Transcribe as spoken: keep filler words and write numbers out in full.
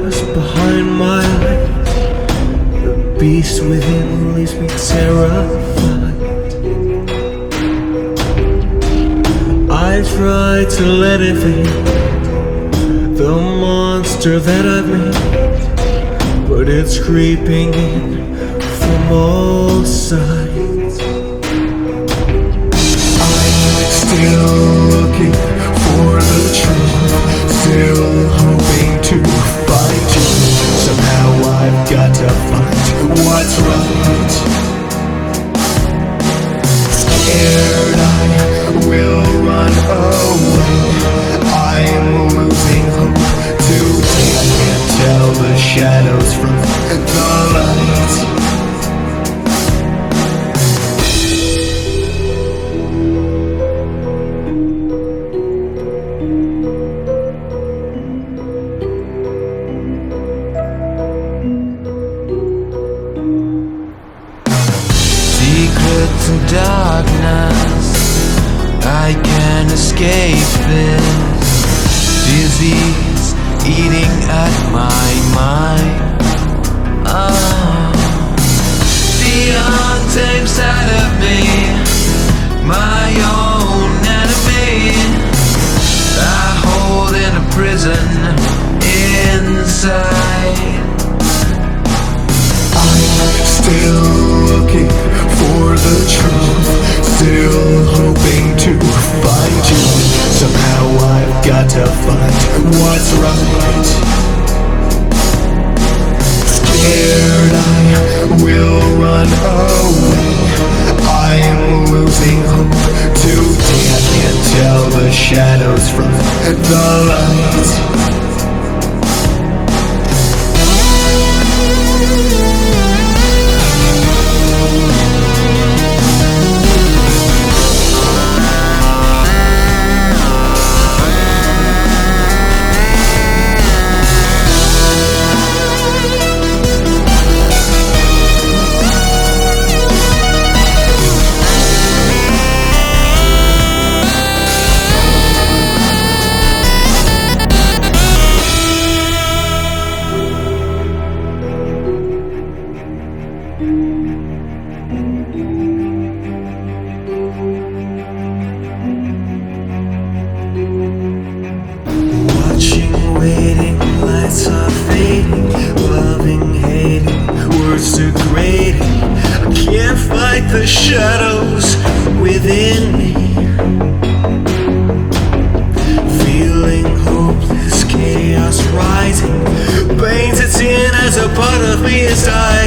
just behind my eyes. The beast within leaves me terrified. I try to let it fade, the monster that I've made, but it's creeping in from all sides. I'm still looking for the truth, still hoping to find you. Somehow I've got to find what's right. Scared I will run away, I'm losing hope. Today I can't tell the shadows from the light. Secrets and darkness, I can't escape this disease eating at my mind. Oh, the untamed side of me, my own enemy, I hold in a prison inside. I'm still looking for the truth, still hoping to find you. Somehow I've got to find what's right. Scared I will run away, I'm losing hope. Today I can't tell the shadows from the light. Waiting, lights are fading, loving, hating, words degrading. I can't fight the shadows within me. Feeling hopeless, chaos rising, pains its in as a part of me is dying.